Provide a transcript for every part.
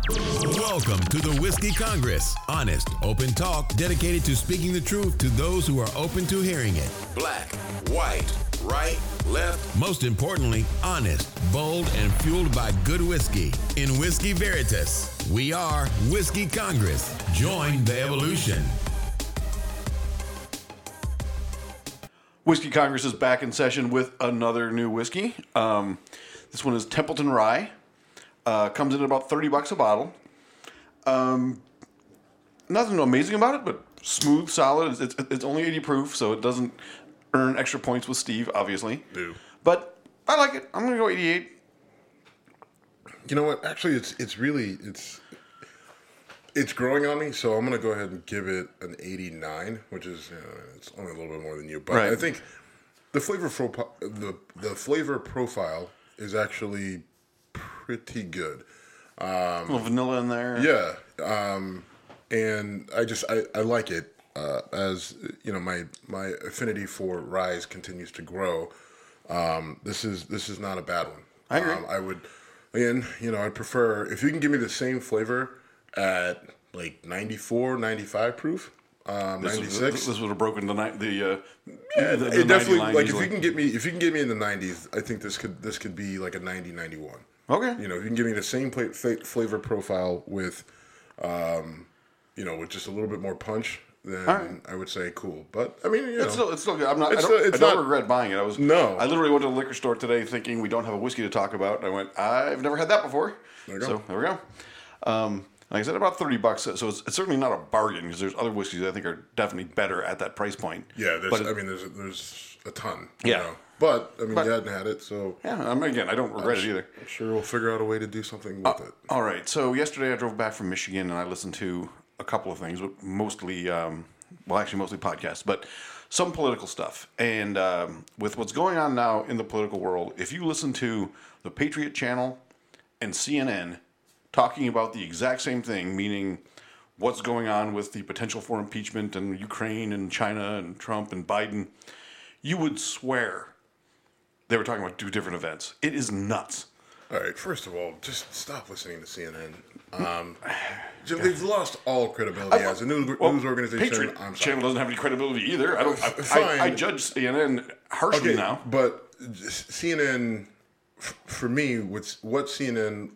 Welcome to the Whiskey Congress. Honest, open talk dedicated to speaking the truth to those who are open to hearing it. Black, white, right, left. Most importantly, honest, bold, and fueled by good whiskey. In Whiskey Veritas, we are Whiskey Congress. Join the evolution. Whiskey Congress is back in session with another new whiskey. This one is Templeton Rye. Comes in at about $30 a bottle. Nothing amazing about it, but smooth, solid. It's only 80 proof, so it doesn't earn extra points with Steve, obviously. No. But I like it. I'm going to go 88. You know what? Actually, it's growing on me, so I'm going to go ahead and give it an 89, which is it's only a little bit more than you. But right. I think the flavor the flavor profile is actually pretty good. A little vanilla in there. Yeah. And I like it. As you know, my affinity for rye continues to grow. This is not a bad one. I agree. I would, again, I'd prefer if you can give me the same flavor at like 94, 95 proof. 96. This would have broken the it definitely, like easily. if you can get me in the 90s, I think this could be like a 90, 91. Okay. If you can give me the same flavor profile with, with just a little bit more punch, then right. I would say cool. But I mean, it's still good. I don't regret buying it. I literally went to the liquor store today thinking we don't have a whiskey to talk about. And I went, I've never had that before. There you go. So there we go. Like I said, about $30. So it's certainly not a bargain because there's other whiskeys that I think are definitely better at that price point. Yeah, there's a ton. Yeah. But I mean, you hadn't had it, so yeah. Again, I don't regret it either. I'm sure we'll figure out a way to do something with it. All right. So yesterday I drove back from Michigan and I listened to a couple of things, but mostly podcasts, but some political stuff. And with what's going on now in the political world, if you listen to the Patriot Channel and CNN talking about the exact same thing, meaning what's going on with the potential for impeachment and Ukraine and China and Trump and Biden, you would swear they were talking about two different events. It is nuts. All right, first of all, just stop listening to CNN. They've lost all credibility as a news organization. Patriot Channel doesn't have any credibility either. I judge CNN harshly now. But CNN, for me, what CNN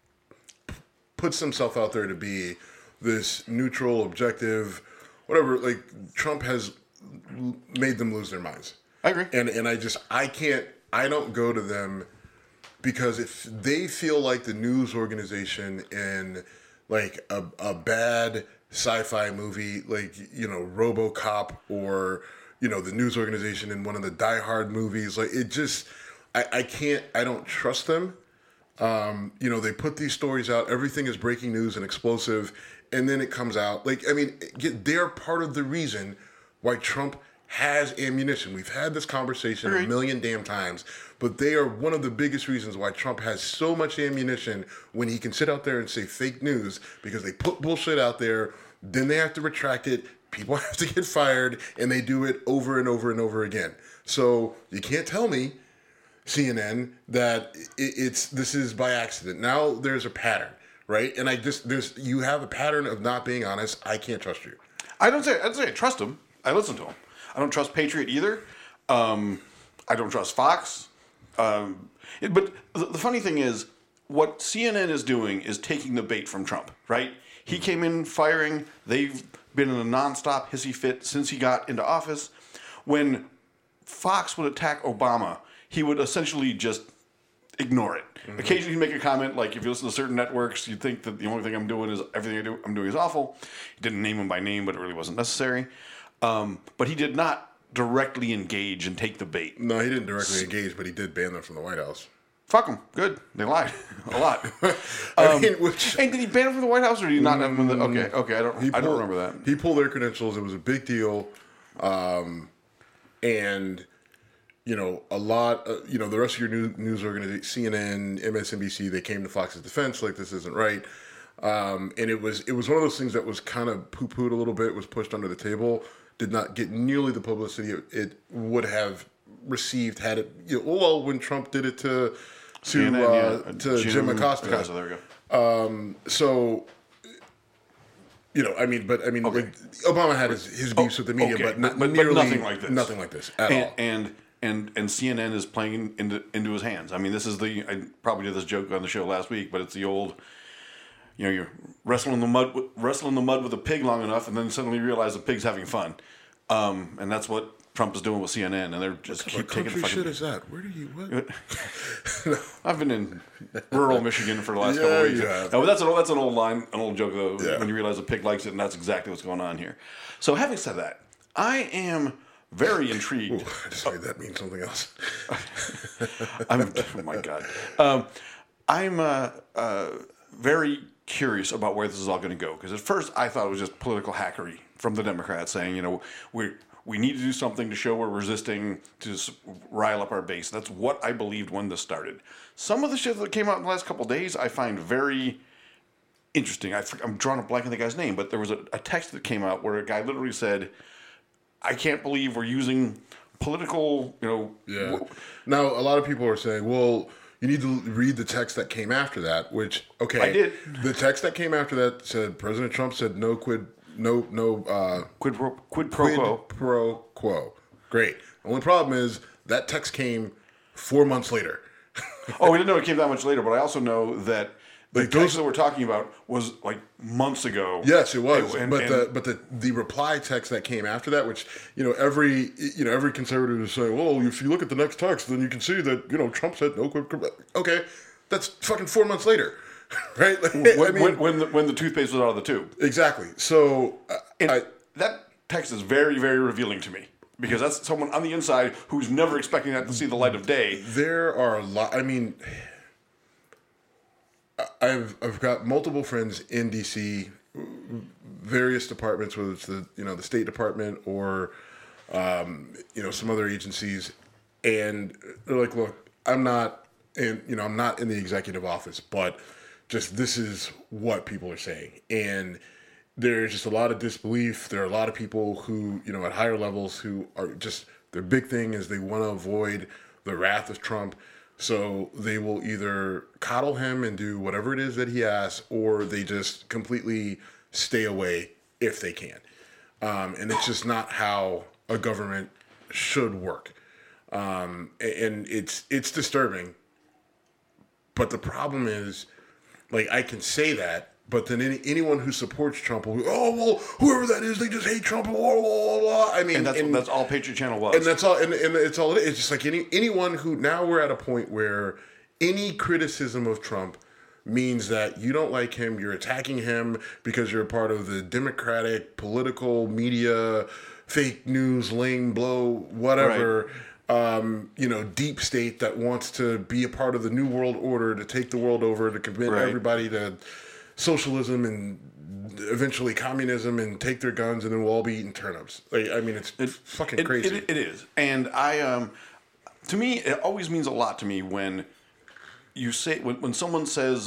puts themselves out there to be this neutral, objective, whatever. Like Trump has made them lose their minds. I agree. And I don't go to them because if they feel like the news organization in like a bad sci-fi movie, like, RoboCop or, the news organization in one of the Die Hard movies, like it just, I don't trust them. They put these stories out, everything is breaking news and explosive, and then it comes out. They're part of the reason why Trump has ammunition. We've had this conversation a million damn times, but they are one of the biggest reasons why Trump has so much ammunition when he can sit out there and say fake news, because they put bullshit out there, then they have to retract it, people have to get fired, and they do it over and over and over again. So you can't tell me, CNN, that this is by accident. Now there's a pattern, right? And you have a pattern of not being honest. I can't trust you. I'd say I trust him. I listen to him. I don't trust Patriot either. I don't trust Fox. But the funny thing is, what CNN is doing is taking the bait from Trump, right? He came in firing. They've been in a nonstop hissy fit since he got into office. When Fox would attack Obama, he would essentially just ignore it. Mm-hmm. Occasionally he'd make a comment, like if you listen to certain networks, you'd think that the only thing I'm doing is everything I'm doing is awful. He didn't name him by name, but it really wasn't necessary. But he did not directly engage and take the bait. No, he didn't directly engage, but he did ban them from the White House. Fuck them. Good. They lied a lot. Hey, did he ban them from the White House, or did he not have them? Okay. I don't remember that. He pulled their credentials. It was a big deal, and a lot. The rest of your news organization, CNN, MSNBC, they came to Fox's defense, like this isn't right. And it was one of those things that was kind of poo-pooed a little bit, was pushed under the table, did not get nearly the publicity it would have received had it. When Trump did it to to Jim Acosta. There we go. So, Okay. Obama had his beefs with the media, okay. but But nearly nothing like this. Nothing like this at all. And CNN is playing into his hands. I mean, this is I probably did this joke on the show last week, but it's the old, you're wrestling in the mud with a pig long enough, and then suddenly you realize the pig's having fun, and that's what Trump is doing with CNN, and they're just keep what taking country the shit fucking. is that? Where do you what? I've been in rural Michigan for the last couple Yeah, of weeks. you have. No, but that's an old line, an old joke though. Yeah. When you realize a pig likes it, and that's exactly what's going on here. So, having said that, I am very intrigued. Ooh, I just made that mean something else. Oh my God. I'm very curious about where this is all going to go, because at first I thought it was just political hackery from the Democrats saying, we need to do something to show we're resisting, to rile up our base. That's what I believed when this started. Some of the shit that came out in the last couple of days I find very interesting. I'm drawing a blank on the guy's name, but there was a text that came out where a guy literally said, I can't believe we're using political, Yeah. Now, a lot of people are saying, well, you need to read the text that came after that, which, okay. I did. The text that came after that said, President Trump said quid pro quo. Great. The only problem is that text came 4 months later. Oh, we didn't know it came that much later, but I also know that the text that we're talking about was like months ago. Yes, it was. But and the reply text that came after that, which every conservative is saying, well, if you look at the next text, then you can see that Trump said no quid pro. Okay, that's fucking 4 months later, right? Like, when the toothpaste was out of the tube. Exactly. So that text is very, very revealing to me, because that's someone on the inside who's never expecting that to see the light of day. There are a lot. I mean, I've got multiple friends in DC, various departments, whether it's the State Department or some other agencies, and they're like, look, I'm not in the executive office, but just this is what people are saying, and there's just a lot of disbelief. There are a lot of people who at higher levels who are just, their big thing is they want to avoid the wrath of Trump. So they will either coddle him and do whatever it is that he asks, or they just completely stay away if they can. And it's just not how a government should work. And it's disturbing. But the problem is, like, I can say that, but then anyone who supports Trump will, whoever that is, they just hate Trump, blah, blah, blah, blah. I mean, and that's all Patriot Channel was. And that's all, and it's all. It's just like anyone who, now we're at a point where any criticism of Trump means that you don't like him, you're attacking him because you're a part of the Democratic political media, fake news, lame blow, whatever. Right. Deep state that wants to be a part of the New World Order, to take the world over, to commit everybody to socialism and eventually communism, and take their guns, and then we'll all be eating turnips. Like, I mean, it's fucking crazy. It is. And to me, it always means a lot to me when you say, when someone says,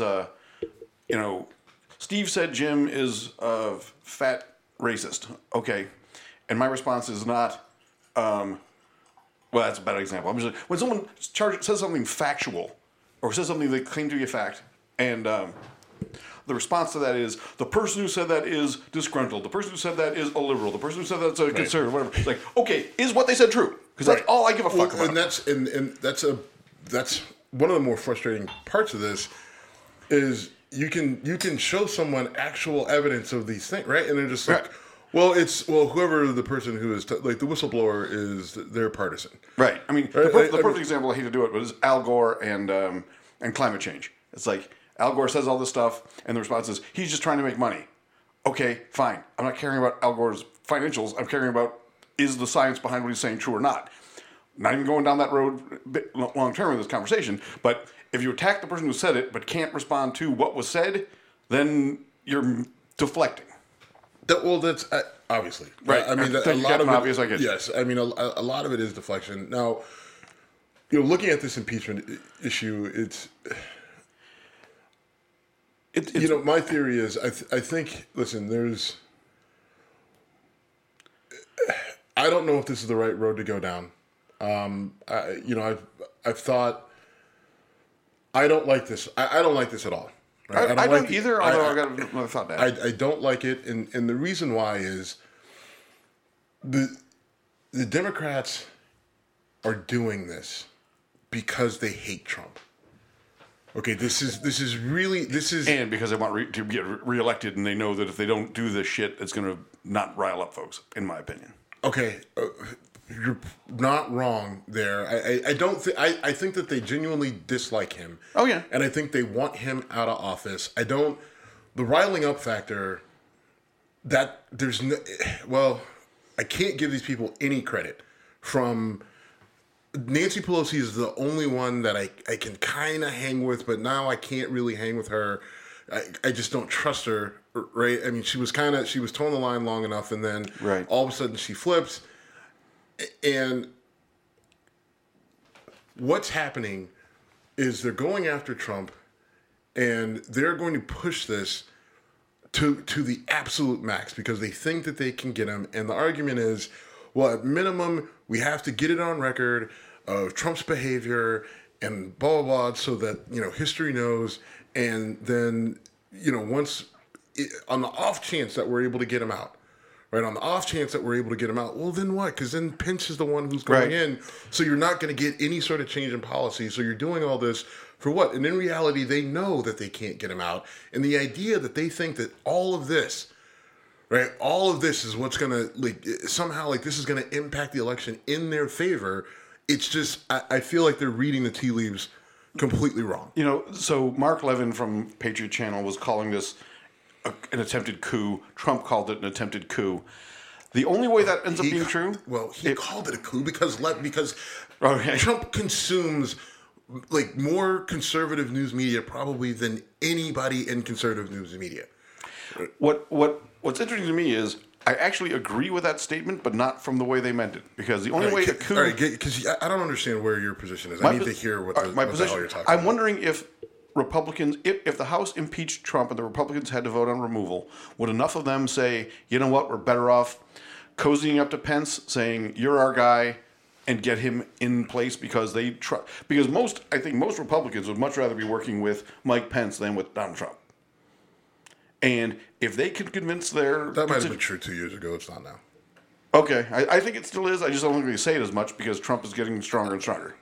Steve said Jim is a fat racist. Okay. And my response is not, well, that's a bad example. I'm just, when someone says something factual, or says something that claims to be a fact, and the response to that is, the person who said that is disgruntled. The person who said that is a liberal. The person who said that's a conservative. Whatever. It's like, okay, is what they said true? Because that's all I give a fuck about. And that's one of the more frustrating parts of this is you can show someone actual evidence of these things, right? And they're just like, whoever the person who is like the whistleblower is, their partisan, right? I mean, the perfect example, I hate to do it, but is Al Gore and climate change. It's like, Al Gore says all this stuff, and the response is, he's just trying to make money. Okay, fine. I'm not caring about Al Gore's financials. I'm caring about, is the science behind what he's saying true or not? Not even going down that road long term in this conversation, but if you attack the person who said it but can't respond to what was said, then you're deflecting. That's obviously. Right. I mean, a lot of it, obvious, I guess. Yes. I mean, a lot of it is deflection. Now, looking at this impeachment issue, it's my theory is, I think, listen, I don't know if this is the right road to go down. I've thought I don't like this. I don't like this at all. Right? I don't either, although I got another thought to add. I don't like it, and the reason why is the Democrats are doing this because they hate Trump. Okay, this is and because they want to get reelected, and they know that if they don't do this shit, it's going to not rile up folks, in my opinion. Okay, you're not wrong there. I don't think I think that they genuinely dislike him. Oh yeah, and I think they want him out of office. The riling up factor. That there's no, well, I can't give these people any credit. From Nancy Pelosi is the only one that I can kind of hang with, but now I can't really hang with her. I just don't trust her, right? I mean, she was towing the line long enough, and then all of a sudden she flips. And what's happening is they're going after Trump, and they're going to push this to the absolute max because they think that they can get him. And the argument is, well, at minimum, we have to get it on record of Trump's behavior and blah, blah, blah, so that, history knows. And then, once, on the off chance that we're able to get him out, right, on the off chance that we're able to get him out, well, then what? Because then Pence is the one who's going in. So you're not going to get any sort of change in policy. So you're doing all this for what? And in reality, they know that they can't get him out. And the idea that they think that all of this, right, all of this is what's going to, somehow, this is going to impact the election in their favor. It's just, I feel like they're reading the tea leaves completely wrong. So Mark Levin from Patriot Channel was calling this an attempted coup. Trump called it an attempted coup. The only way that ends up being true... Well, he called it a coup because Trump consumes more conservative news media probably than anybody in conservative news media. What's interesting to me is I actually agree with that statement, but not from the way they meant it. Because the only way a coup... All right, because I don't understand where your position is. I need to hear what the hell you're talking about. I'm wondering if Republicans, if the House impeached Trump and the Republicans had to vote on removal, would enough of them say, you know what, we're better off cozying up to Pence, saying, you're our guy, and get him in place because I think most Republicans would much rather be working with Mike Pence than with Donald Trump. And if they can convince That might have been true 2 years ago. It's not now. Okay. I think it still is. I just don't think they say it as much because Trump is getting stronger and stronger.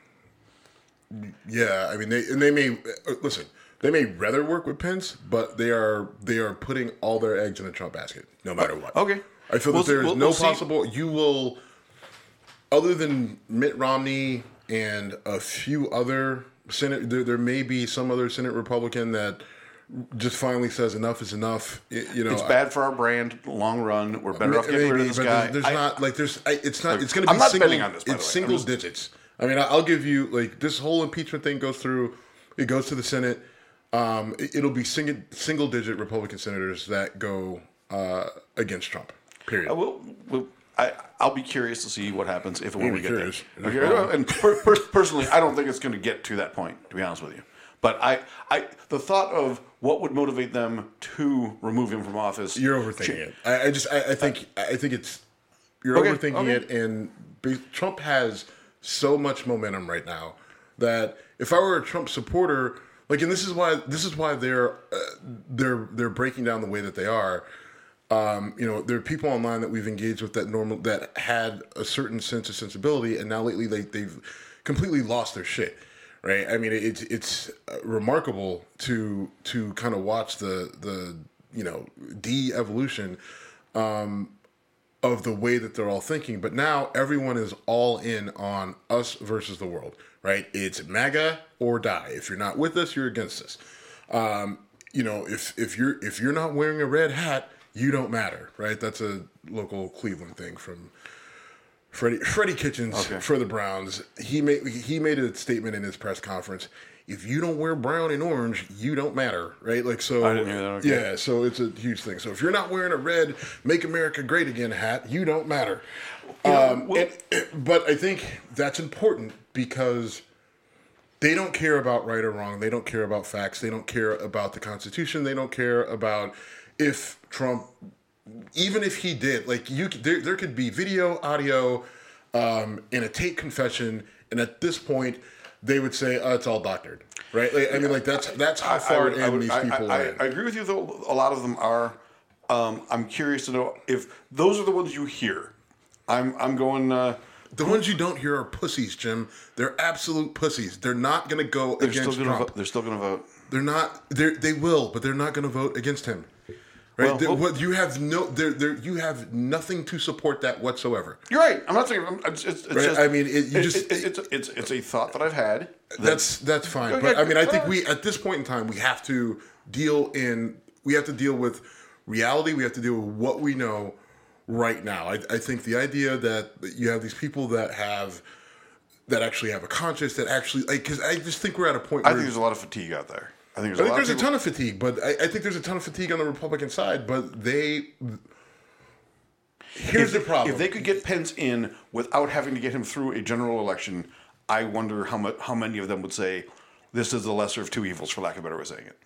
Yeah, I mean, they may listen. They may rather work with Pence, but they are putting all their eggs in the Trump basket, no matter what. Okay. I feel that there is no possible. You will, other than Mitt Romney and a few other Senate, there may be some other Senate Republican that just finally says enough is enough. It's bad for our brand, long run. We're better off getting rid of this guy. It's going to be. I'm not betting on this. It's single digits. I mean, I'll give you this whole impeachment thing goes through. It goes to the Senate. It'll be single digit Republican senators that go against Trump. Period. I'll be curious to see what happens if and when we get there. And personally, I don't think it's going to get to that point. To be honest with you, but the thought of what would motivate them to remove him from office. You're overthinking it. I think it's you're overthinking it, and Trump has so much momentum right now that if I were a Trump supporter, and this is why they're breaking down the way that they are. There are people online that we've engaged with that had a certain sense of sensibility, and now lately they've completely lost their shit. Right? I mean, it's remarkable to kind of watch the de-evolution of the way that they're all thinking. But now everyone is all in on us versus the world. Right? It's MAGA or die. If you're not with us, you're against us. If you're not wearing a red hat, you don't matter, right? That's a local Cleveland thing from Freddie Kitchens for the Browns. He made a statement in his press conference. If you don't wear brown and orange, you don't matter, right? So I didn't hear that. Okay. Yeah, so it's a huge thing. So if you're not wearing a red "Make America Great Again" hat, you don't matter. But I think that's important because they don't care about right or wrong. They don't care about facts. They don't care about the Constitution. They don't care about if Trump, even if he did, there could be video, audio, and a tape confession, and at this point, they would say, "Oh, it's all doctored," right? Like, I mean, like that's how far these people are. I agree with you, though. A lot of them are. I'm curious to know if those are the ones you hear. I'm going. The ones you don't hear are pussies, Jim. They're absolute pussies. They're not going to go against Trump. They're still going to vote. They're not. They will, but they're not going to vote against him. Right? Well, you have you have nothing to support that whatsoever. You're right. I'm not saying it's right? just. I mean, it's a thought that I've had. That's fine. Okay, but I mean, I think we at this point in time we have to deal with reality. We have to deal with what we know right now. I think the idea that you have these people that actually have a conscience, that actually, like, because I just think we're at a point where I think there's a lot of fatigue out there. I think there's a ton of fatigue, but I think there's a ton of fatigue on the Republican side. But here's the problem: if they could get Pence in without having to get him through a general election, I wonder how many of them would say this is the lesser of two evils, for lack of a better way of saying it.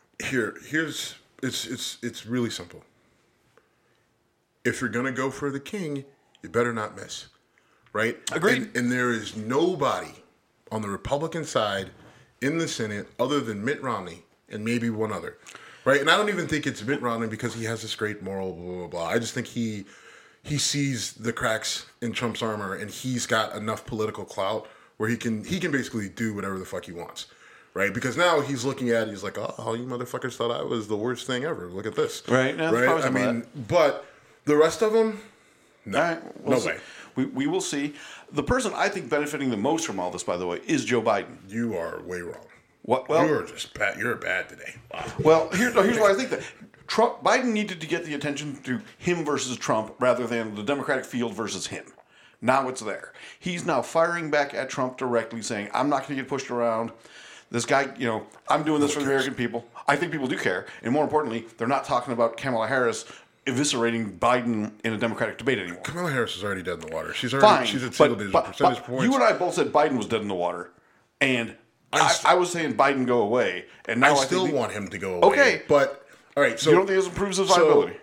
It's really simple. If you're gonna go for the king, you better not miss, right? Agreed. And there is nobody on the Republican side in the Senate other than Mitt Romney and maybe one other, right? And I don't even think it's Mitt Romney because he has this great moral blah blah blah. I just think he sees the cracks in Trump's armor and he's got enough political clout where he can basically do whatever the fuck he wants. Right, because now he's looking at it, he's like, oh, you motherfuckers thought I was the worst thing ever. Look at this. Right. No, right. I mean, but the rest of them, no, all right, no way. We will see. The person I think benefiting the most from all this, by the way, is Joe Biden. You are way wrong. What? Well, you're just bad. You're bad today. Wow. Well, here's why I think that Biden needed to get the attention to him versus Trump rather than the Democratic field versus him. Now it's there. He's now firing back at Trump directly, saying, "I'm not going to get pushed around. This guy, I'm doing this for the American people." I think people do care. And more importantly, they're not talking about Kamala Harris eviscerating Biden in a Democratic debate anymore. At Harris is already dead in the water. She's at single-digit percentage points. You and I both said Biden was dead in the water. And I was saying Biden go away. And now I still want him to go away. Okay. But, all right. So you don't think this improves his viability?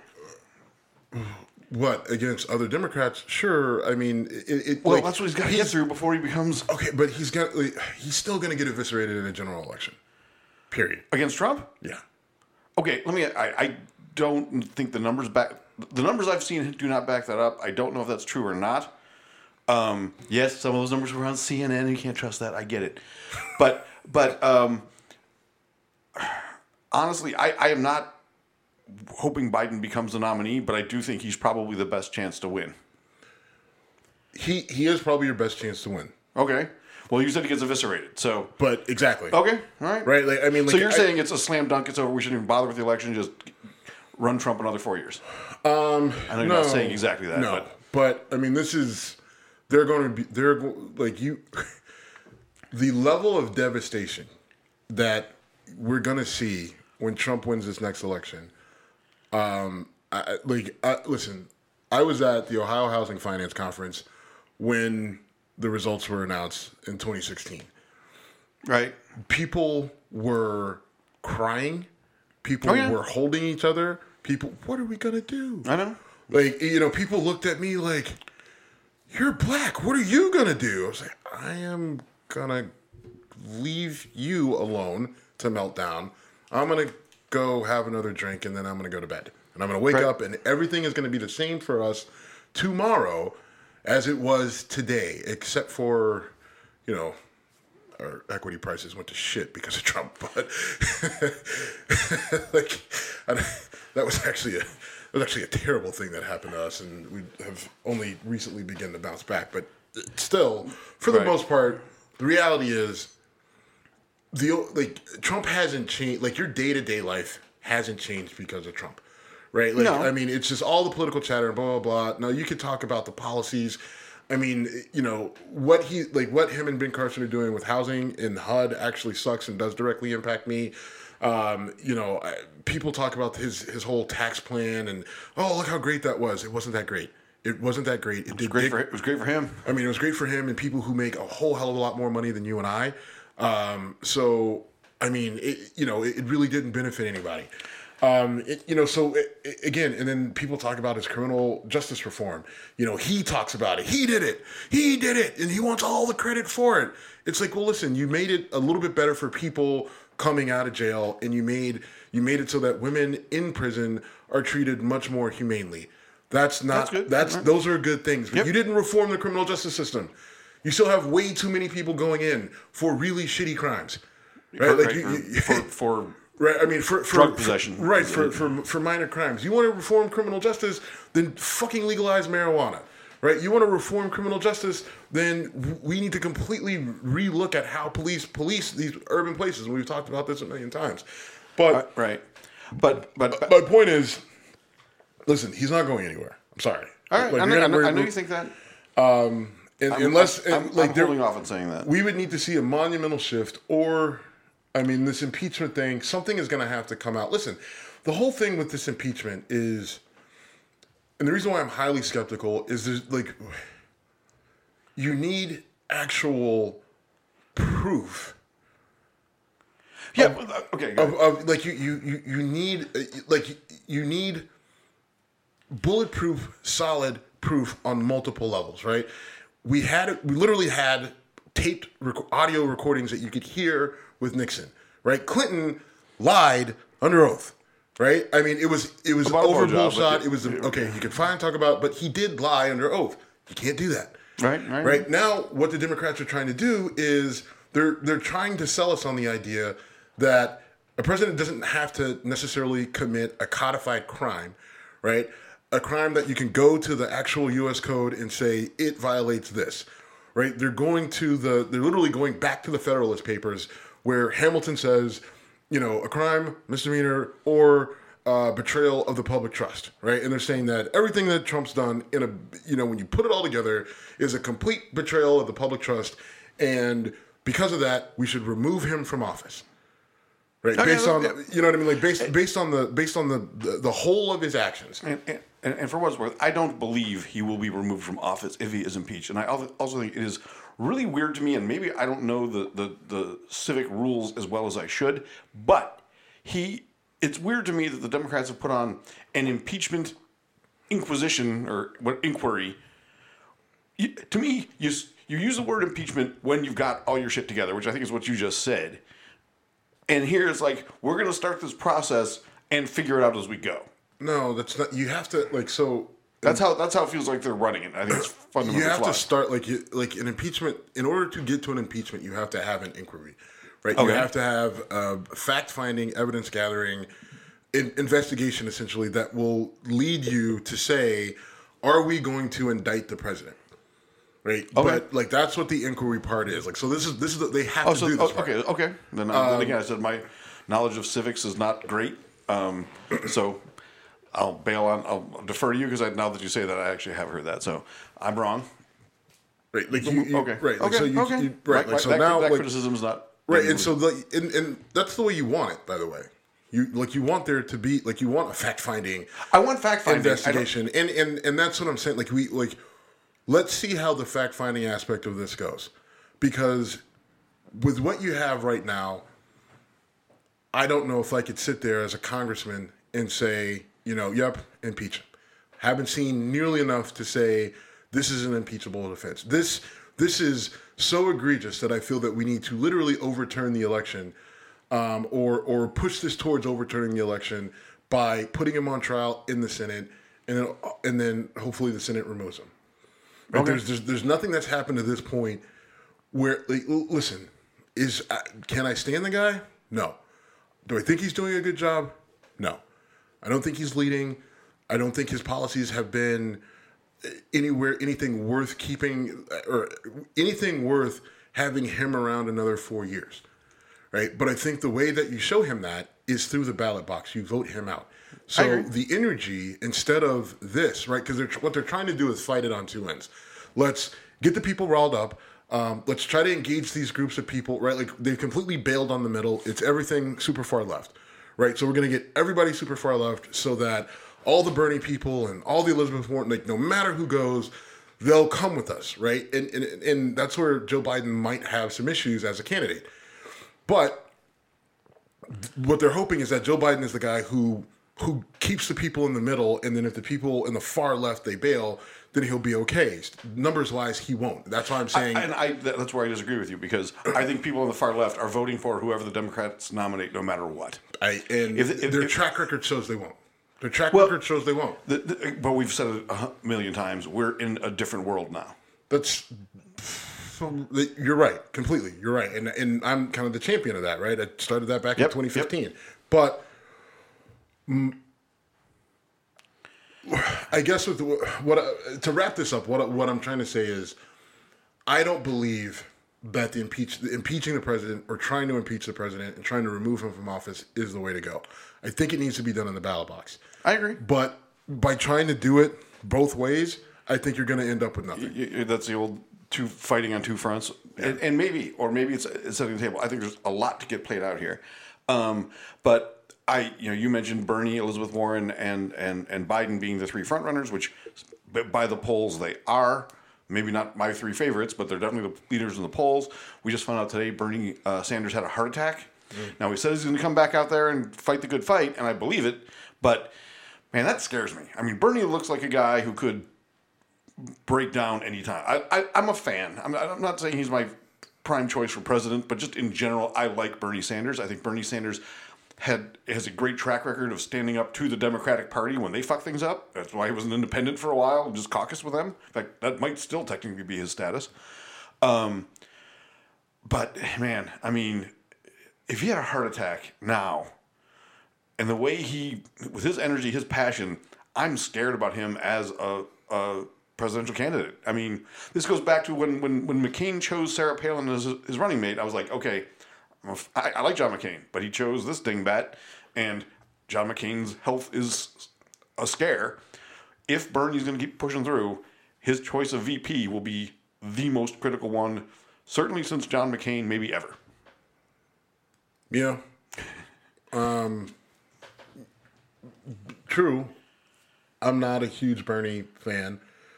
What, against other Democrats? Sure. I mean, that's what he's got to get through before he becomes... Okay, but he's still going to get eviscerated in a general election. Period. Against Trump? Yeah. Okay, I don't think the numbers I've seen do not back that up. I don't know if that's true or not. Yes, some of those numbers were on CNN. You can't trust that. I get it. But honestly, I am not hoping Biden becomes the nominee, but I do think he's probably the best chance to win. He is probably your best chance to win. Okay. Well, you said he gets eviscerated, so. But exactly. Okay. All right. Right. Like, I mean, so you're saying it's a slam dunk. It's over. We shouldn't even bother with the election. Just run Trump another 4 years. I know you're not saying exactly that. No. But I mean, they're going to be. The level of devastation that we're going to see when Trump wins this next election. Listen, I was at the Ohio Housing Finance Conference when the results were announced in 2016. Right. People were crying. People were holding each other. People, what are we going to do? I know. People looked at me like, you're black. What are you going to do? I was like, I am going to leave you alone to melt down. I'm going to go have another drink, and then I'm going to go to bed. And I'm going to wake up, and everything is going to be the same for us tomorrow as it was today, except for, our equity prices went to shit because of Trump. But that was actually a terrible thing that happened to us, and we have only recently begun to bounce back. But still, for the most part, the reality is, Trump hasn't changed. Your day-to-day life hasn't changed because of Trump, right? No. I mean, it's just all the political chatter and blah blah blah. Now you could talk about the policies. I mean, what him and Ben Carson are doing with housing in HUD actually sucks and does directly impact me. People talk about his whole tax plan and look how great that was. It wasn't that great. It wasn't that great. It was great for him. I mean, it was great for him and people who make a whole hell of a lot more money than you and I. So I mean, it really didn't benefit anybody. Again, and then people talk about his criminal justice reform. He talks about it. He did it, and he wants all the credit for it. It's like, well, listen, you made it a little bit better for people coming out of jail, and you made it so that women in prison are treated much more humanely. That's good. Those are good things. But you didn't reform the criminal justice system. You still have way too many people going in for really shitty crimes, right? For right, I mean, for drug possession. Right, for minor crimes. You want to reform criminal justice, then fucking legalize marijuana. Right? You want to reform criminal justice, then we need to completely relook at how police these urban places. And we've talked about this a million times. But But my point is, listen, he's not going anywhere. I'm sorry. All right, I know you think that. I'm holding off on saying that. We would need to see a monumental shift, or, this impeachment thing, something is going to have to come out. Listen, the whole thing with this impeachment is, and the reason why I'm highly skeptical is you need actual proof. Yeah. Okay. You need bulletproof, solid proof on multiple levels, right? We literally had taped audio recordings that you could hear with Nixon, right? Clinton lied under oath, right? It was About over blowjob, bullshot. It was okay. You could fine talk about, but he did lie under oath. You can't do that, right? Now, what the Democrats are trying to do is they're trying to sell us on the idea that a president doesn't have to necessarily commit a codified crime, right? A crime that you can go to the actual U.S. code and say it violates this, right? They're literally going back to the Federalist Papers where Hamilton says, a crime, misdemeanor, or betrayal of the public trust, right? And they're saying that everything that Trump's done when you put it all together is a complete betrayal of the public trust, and because of that, we should remove him from office. Right, based on based on the whole of his actions, and for what it's worth, I don't believe he will be removed from office if he is impeached. And I also think it is really weird to me, and maybe I don't know the civic rules as well as I should, but it's weird to me that the Democrats have put on an impeachment inquisition or inquiry. To me, you use the word impeachment when you've got all your shit together, which I think is what you just said. And here it's like, we're going to start this process and figure it out as we go. No, that's not. You have to That's how it feels like they're running it. I think it's fundamentally You have flawed. to start like an impeachment. In order to get to an impeachment, you have to have an inquiry, right? Okay. You have to have fact finding, evidence gathering, investigation, essentially, that will lead you to say, are we going to indict the president? Right, okay. But that's what the inquiry part is. So this is they have to do this. Okay. Then again, I said my knowledge of civics is not great. So I'll defer to you because now that you say that, I actually have heard that. So I'm wrong. Right, okay. Right, okay. So now that criticism is not right, and so and that's the way you want it. By the way, you want there to be you want a fact finding. I want fact finding investigation, and that's what I'm saying. Let's see how the fact-finding aspect of this goes. Because with what you have right now, I don't know if I could sit there as a congressman and say, yep, impeach him. Haven't seen nearly enough to say this is an impeachable offense. This is so egregious that I feel that we need to literally overturn the election or push this towards overturning the election by putting him on trial in the Senate and then hopefully the Senate removes him. Right? Okay. There's nothing that's happened to this point where, listen, can I stand the guy? No. Do I think he's doing a good job? No. I don't think he's leading. I don't think his policies have been anything worth keeping or anything worth having him around another 4 years. Right? But I think the way that you show him that is through the ballot box. You vote him out. So the energy, instead of this, right? Because what they're trying to do is fight it on two ends. Let's get the people riled up. Let's try to engage these groups of people, right? They've completely bailed on the middle. It's everything super far left, right? So we're going to get everybody super far left so that all the Bernie people and all the Elizabeth Warren, no matter who goes, they'll come with us, right? And that's where Joe Biden might have some issues as a candidate. But what they're hoping is that Joe Biden is the guy who keeps the people in the middle, and then if the people in the far left they bail, then he'll be okay. Numbers wise, he won't. That's why I'm saying. That's where I disagree with you, because I think people on the far left are voting for whoever the Democrats nominate, no matter what. Their track record shows they won't. Their track record shows they won't. But we've said it a million times. We're in a different world now. You're right, completely. You're right, and I'm kind of the champion of that, right? I started that back in 2015, but I guess with to wrap this up, what I'm trying to say is, I don't believe that impeaching the president or trying to impeach the president and trying to remove him from office is the way to go. I think it needs to be done in the ballot box. I agree, but by trying to do it both ways, I think you're going to end up with nothing. That's the old fighting on two fronts, and maybe it's setting the table. I think there's a lot to get played out here, but you mentioned Bernie, Elizabeth Warren, and Biden being the three front runners, which by the polls they are. Maybe not my three favorites, but they're definitely the leaders in the polls. We just found out today Bernie Sanders had a heart attack. Now he says he's going to come back out there and fight the good fight, and I believe it. But man, that scares me. I mean, Bernie looks like a guy who could break down anytime. I'm a fan. I'm not saying he's my prime choice for president, but just in general, I like Bernie Sanders. I think Bernie Sanders has a great track record of standing up to the Democratic Party when they fuck things up. That's why he was an independent for a while and just caucused with them. In fact, that might still technically be his status. But man, I mean, if he had a heart attack now, and the way with his energy, his passion, I'm scared about him as a presidential candidate. I mean, this goes back to when McCain chose Sarah Palin as his running mate. I was like, okay, I like John McCain, but he chose this dingbat, and John McCain's health is a scare. If Bernie's going to keep pushing through, his choice of VP will be the most critical one, certainly since John McCain, maybe ever. Yeah. True. I'm not a huge Bernie fan.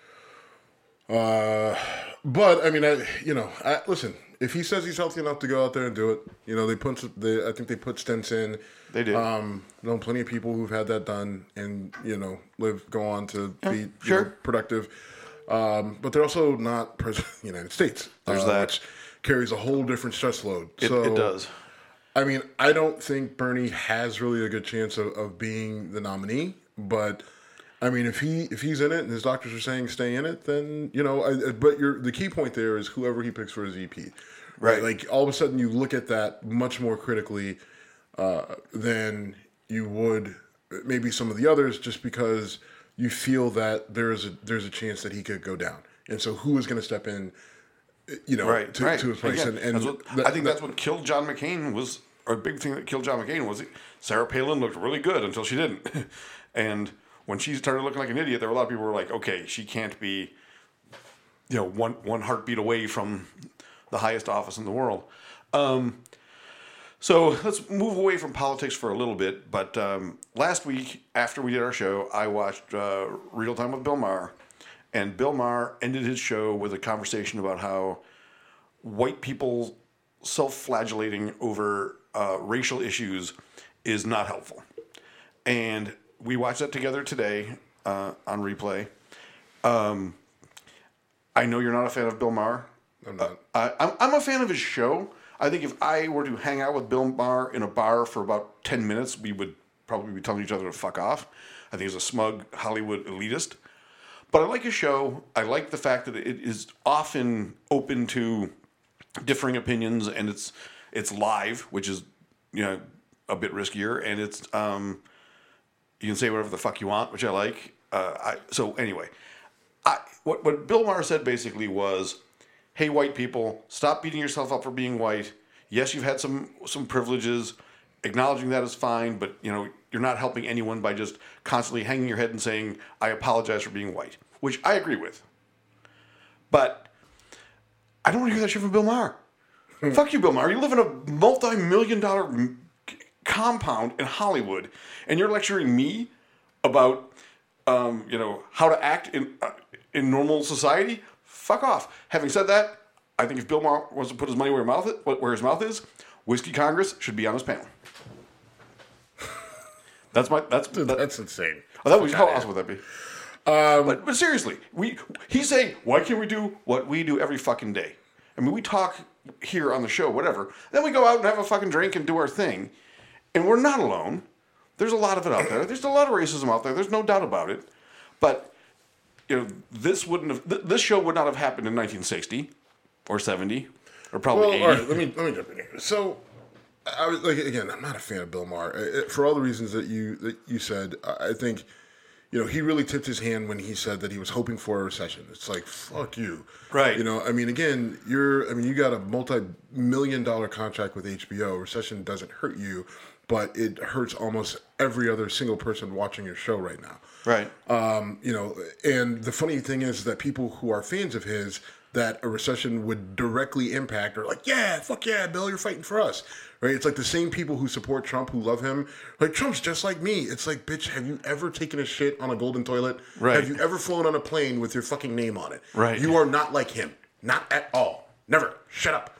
But I mean, listen. If he says he's healthy enough to go out there and do it, I think they put stents in. They did. Know plenty of people who've had that done and go on to be productive. But they're also not president of the United States. There's that, which carries a whole different stress load. It does. I mean, I don't think Bernie has really a good chance of being the nominee, but. I mean, if he's in it and his doctors are saying stay in it, then but the key point there is whoever he picks for his VP, right? Like all of a sudden you look at that much more critically than you would maybe some of the others, just because you feel that there's a chance that he could go down, and so who is going to step in, to his place? Again, and I think that's what killed John McCain was, or a big thing that killed John McCain was Sarah Palin looked really good until she didn't, and. When she started looking like an idiot, there were a lot of people who were like, okay, she can't be, one heartbeat away from the highest office in the world. So let's move away from politics for a little bit. But last week, after we did our show, I watched Real Time with Bill Maher. And Bill Maher ended his show with a conversation about how white people self-flagellating over racial issues is not helpful. And we watched that together today on replay. I know you're not a fan of Bill Maher. I'm not. I'm a fan of his show. I think if I were to hang out with Bill Maher in a bar for about 10 minutes, we would probably be telling each other to fuck off. I think he's a smug Hollywood elitist. But I like his show. I like the fact that it is often open to differing opinions, and it's live, which is a bit riskier, and it's you can say whatever the fuck you want, which I like. So anyway, what Bill Maher said basically was, hey, white people, stop beating yourself up for being white. Yes, you've had some privileges. Acknowledging that is fine, but you're not helping anyone by just constantly hanging your head and saying, I apologize for being white, which I agree with. But I don't want to hear that shit from Bill Maher. Fuck you, Bill Maher. You live in a multi-million-dollar compound in Hollywood, and you're lecturing me about how to act in normal society. Fuck off. Having said that, I think if Bill Maher wants to put his money where his mouth is, Whiskey Congress should be on his panel. That's insane. Oh, that was, how awesome would that be? But seriously, he's saying, why can't we do what we do every fucking day? I mean, we talk here on the show, whatever. Then we go out and have a fucking drink and do our thing. And we're not alone. There's a lot of it out there. There's a lot of racism out there. There's no doubt about it. But this show would not have happened in 1960 or 70 or probably 80. All right, let me jump in here. So, I was again, I'm not a fan of Bill Maher for all the reasons that you said. I think, he really tipped his hand when he said that he was hoping for a recession. It's like, fuck you, right? I mean, again, you got a multi-million-dollar contract with HBO. Recession doesn't hurt you, but it hurts almost every other single person watching your show right now. Right. And the funny thing is that people who are fans of his that a recession would directly impact are like, yeah, fuck yeah, Bill, you're fighting for us. Right? It's like the same people who support Trump, who love him. Like, Trump's just like me. It's like, bitch, have you ever taken a shit on a golden toilet? Right. Have you ever flown on a plane with your fucking name on it? Right. You are not like him. Not at all. Never. Shut up.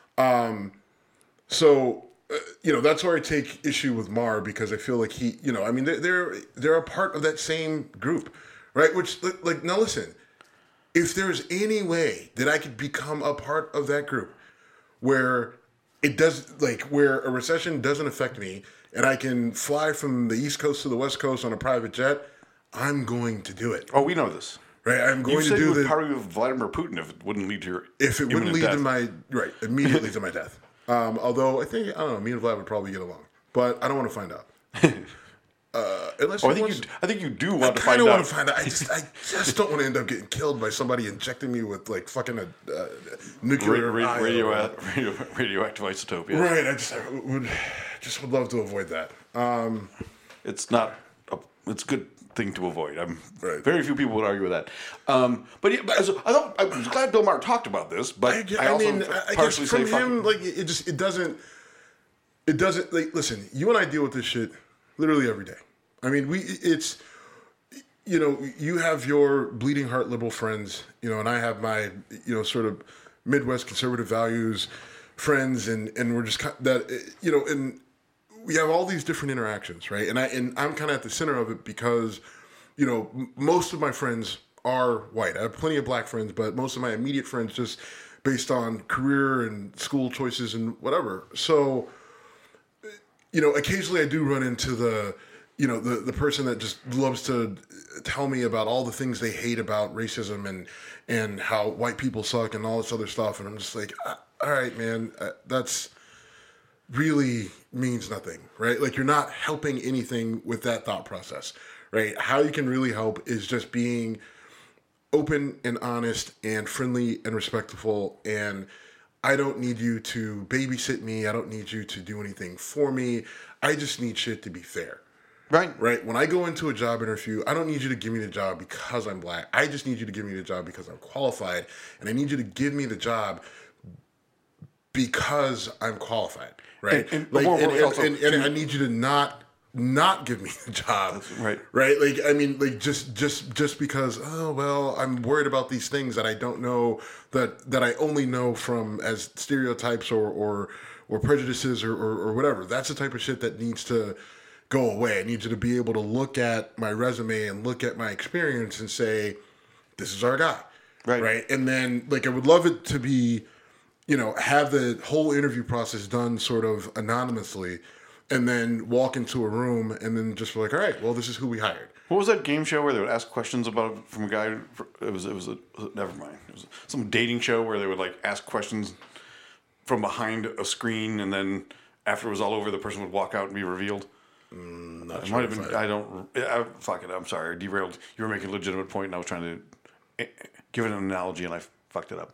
That's where I take issue with Maher, because I feel like they're a part of that same group, right? Which, like, now listen, if there's any way that I could become a part of that group where where a recession doesn't affect me and I can fly from the East Coast to the West Coast on a private jet, I'm going to do it. Oh, we know this. Right, I'm going to do you would party with Vladimir Putin if it wouldn't lead to your immediately to my death. Although I don't know, me and Vlad would probably get along, but I don't want to find out. I think you do want to find out. I kind of want to find out. I just don't want to end up getting killed by somebody injecting me with like fucking a nuclear radioactive isotope. Yeah. Right. I would love to avoid that. It's not. It's a good thing to avoid. Right. Very few people would argue with that. I was glad Bill Maher talked about this, but I partially say him, like it doesn't. Like, listen, you and I deal with this shit literally every day. I mean, you have your bleeding heart liberal friends, and I have my, sort of Midwest conservative values friends, and we're just and we have all these different interactions, right? And I'm kind of at the center of it because, most of my friends are white. I have plenty of black friends, but most of my immediate friends, just based on career and school choices and whatever. So, occasionally I do run into the person that just loves to tell me about all the things they hate about racism and how white people suck and all this other stuff. And I'm just like, all right, man, that's really means nothing, right? Like, you're not helping anything with that thought process, right? How you can really help is just being open and honest and friendly and respectful. And I don't need you to babysit me. I don't need you to do anything for me. I just need shit to be fair. Right. When I go into a job interview, I don't need you to give me the job because I'm black. I just need you to give me the job because I'm qualified. And I need you to give me the job because I'm qualified. Right. And I need you to not give me the job. Right. Right. Like, I mean, like just because, oh, well, I'm worried about these things that I don't know that I only know from as stereotypes or prejudices or whatever. That's the type of shit that needs to go away. I need you to be able to look at my resume and look at my experience and say, this is our guy. Right. And then, like, I would love it to be, have the whole interview process done sort of anonymously, and then walk into a room and then just be like, all right, well, this is who we hired. What was that game show where they would ask questions from a guy? It was never mind. It was some dating show where they would like ask questions from behind a screen, and then after it was all over, the person would walk out and be revealed. Not it sure. Might have been. Fuck it. I'm sorry. I derailed. You were making a legitimate point, and I was trying to give it an analogy, and I fucked it up.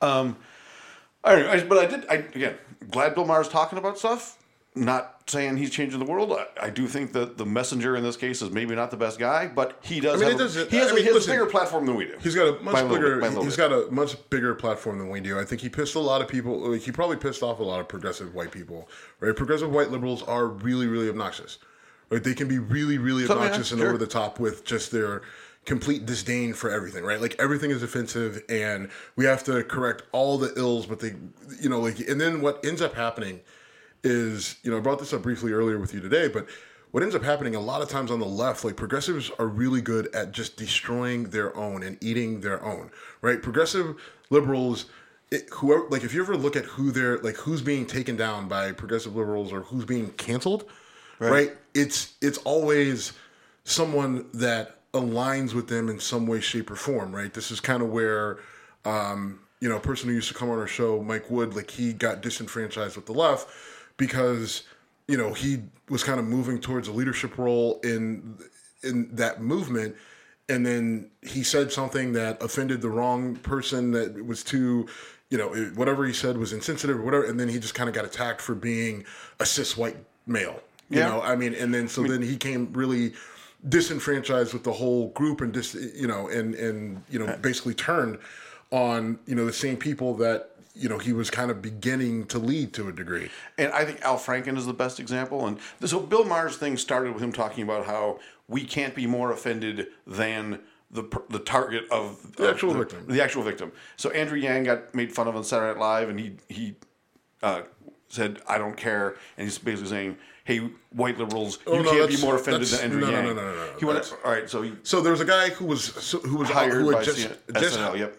Anyways, but again, glad Bill Maher's talking about stuff. Not saying he's changing the world. I do think that the messenger in this case is maybe not the best guy, but he does. He has a bigger platform than we do. He's got a much bigger platform than we do. I think he pissed a lot of people. He probably pissed off a lot of progressive white people. Right? Progressive white liberals are really, really obnoxious. Right? They can be really, really obnoxious and over the top with just their complete disdain for everything. Right? Like, everything is offensive, and we have to correct all the ills. But and then what ends up happening is, I brought this up briefly earlier with you today, but what ends up happening a lot of times on the left, like progressives are really good at just destroying their own and eating their own, right? Progressive liberals, whoever, like if you ever look at who they're like, who's being taken down by progressive liberals or who's being canceled, right? It's always someone that aligns with them in some way, shape, or form, right? This is kind of where, you know, a person who used to come on our show, Mike Wood, like he got disenfranchised with the left because, you know, he was kind of moving towards a leadership role in that movement. And then he said something that offended the wrong person, that was too, you know, whatever he said was insensitive or whatever. And then he just kind of got attacked for being a cis white male, you know, I mean, and then, then he came really disenfranchised with the whole group and just, you know, and, you know, basically turned on, you know, the same people that, you know, he was kind of beginning to lead to a degree. And I think Al Franken is the best example. And so Bill Maher's thing started with him talking about how we can't be more offended than the target of the actual victim. The actual victim. So Andrew Yang got made fun of on Saturday Night Live, and he said, "I don't care," and he's basically saying, "Hey, white liberals, you can't be more offended than Andrew Yang." No. He went, all right, so there was a guy who was hired by just SNL. Yep.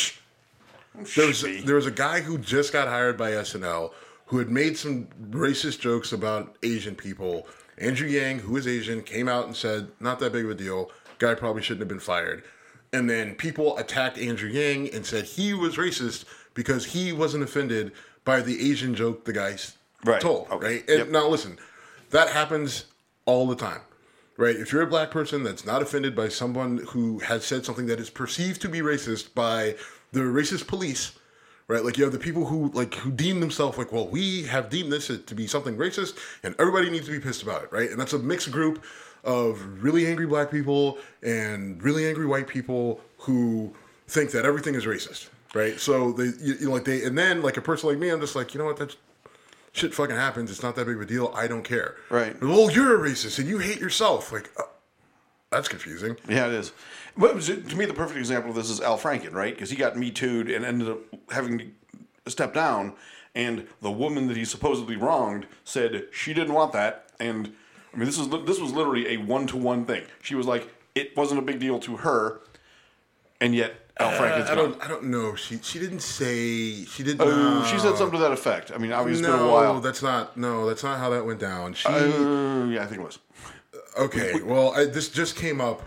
There was a guy who just got hired by SNL who had made some racist jokes about Asian people. Andrew Yang, who is Asian, came out and said, "Not that big of a deal. Guy probably shouldn't have been fired." And then people attacked Andrew Yang and said he was racist because he wasn't offended by the Asian joke the guy told. Okay. Right? And now listen, that happens all the time, right? If you're a black person that's not offended by someone who has said something that is perceived to be racist by the racist police, right? Like you have the people who deem themselves like, well, we have deemed this to be something racist and everybody needs to be pissed about it, right? And that's a mixed group of really angry black people and really angry white people who think that everything is racist, right? So and then like a person like me, I'm just like, you know what, that shit fucking happens. It's not that big of a deal. I don't care. Right. Well, you're a racist and you hate yourself. Like, that's confusing. Yeah, it is. But to me, the perfect example of this is Al Franken, right? Because he got Me Too'd and ended up having to step down. And the woman that he supposedly wronged said she didn't want that. And I mean, this was literally a one-to-one thing. She was like, it wasn't a big deal to her, and yet Al Franken's gone. I don't know. She didn't say she did. She said something to that effect. I mean, obviously it's been a while. That's not how that went down. Yeah, I think it was. Okay, well, this just came up.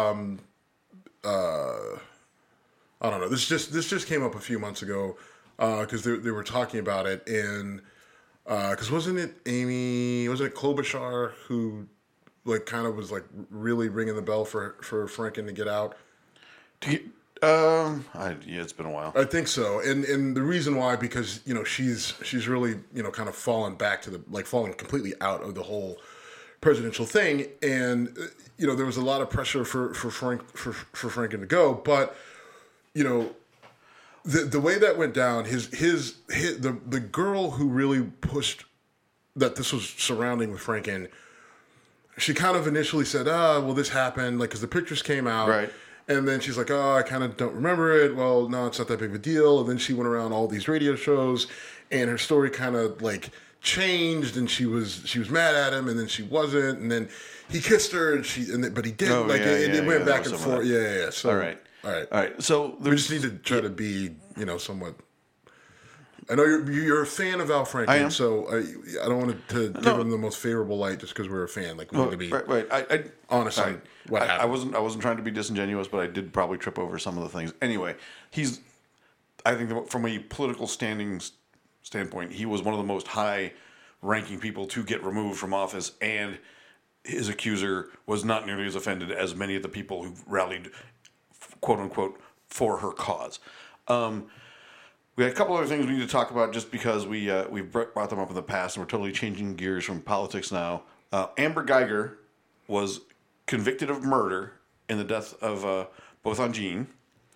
I don't know. This just came up a few months ago because they were talking about it, and because wasn't it Klobuchar who like kind of was like really ringing the bell for Franken to get out? Yeah, it's been a while. I think so, and the reason why, because you know she's really, you know, kind of fallen completely out of the whole presidential thing, and you know there was a lot of pressure for Franken to go, but you know the way that went down, the girl who really pushed that this was surrounding with Franken, she kind of initially said, well, this happened, like, because the pictures came out. Right. And then she's like, I kind of don't remember it. Well, no, it's not that big of a deal. And then she went around all these radio shows, and her story kind of, like, changed, and she was mad at him, and then she wasn't. And then he kissed her, but he didn't. It went back and forth. Yeah. So, All right. So we just need to try to be, you know, somewhat. I know you're a fan of Al Franken, I am. So I don't want to give him the most favorable light just because we're a fan. Like we need to be right. honest on what happened. I wasn't trying to be disingenuous, but I did probably trip over some of the things. Anyway, I think that from a political standpoint, he was one of the most high-ranking people to get removed from office, and his accuser was not nearly as offended as many of the people who rallied, quote unquote, for her cause. We had a couple other things we need to talk about just because we've brought them up in the past, and we're totally changing gears from politics now. Amber Geiger was convicted of murder in the death of Both on Jean.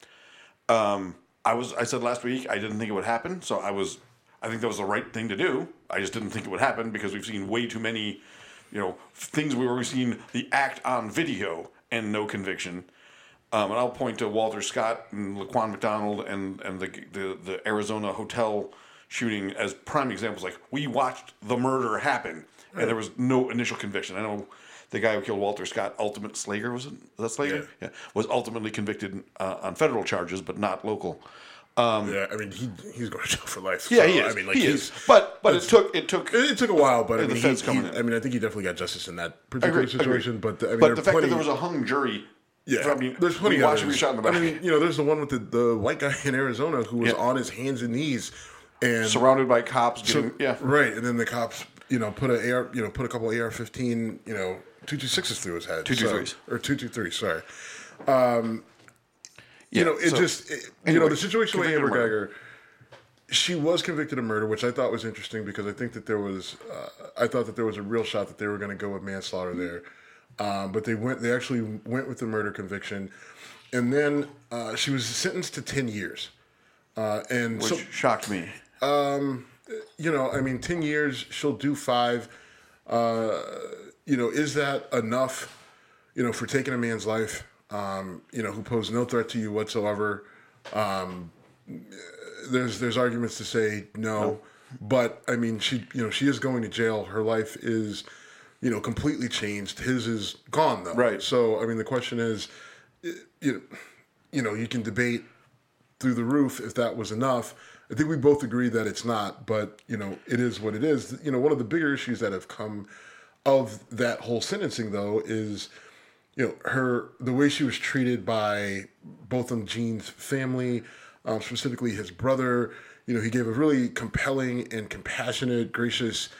I said last week I didn't think it would happen, so I think that was the right thing to do. I just didn't think it would happen because we've seen way too many, you know, things where we've seen the act on video and no conviction. And I'll point to Walter Scott and Laquan McDonald and the Arizona hotel shooting as prime examples. Like, we watched the murder happen, and there was no initial conviction. I know the guy who killed Walter Scott, Ultimate Slager, was that Slager? Yeah. Was ultimately convicted on federal charges, but not local. Yeah, I mean he's going to jail for life. Yeah, so, he is. I mean, He is. But it took a while. But I the mean, feds coming in. I mean, I think he definitely got justice in that particular Agreed. situation. But I mean, But the fact that there was a hung jury. Yeah, I mean, there's plenty we of watched him be shot in the back. I mean, there's the one with the white guy in Arizona who was on his hands and knees and surrounded by cops. Right, and then the cops, put put a couple AR-15, 226s through his head. 223s. Or 223, sorry. The situation with Amber Geiger, she was convicted of murder, which I thought was interesting because I think that there was a real shot that they were going to go with manslaughter there. But they actually went with the murder conviction. And then she was sentenced to 10 years. Which shocked me. 10 years, she'll do 5. Is that enough, for taking a man's life, who posed no threat to you whatsoever? There's arguments to say no. But, I mean, she is going to jail. Her life is, completely changed. His is gone, though. Right. So, I mean, the question is, you can debate through the roof if that was enough. I think we both agree that it's not, but, it is what it is. One of the bigger issues that have come of that whole sentencing, though, is, the way she was treated by both of Gene's family, specifically his brother. He gave a really compelling and compassionate, gracious,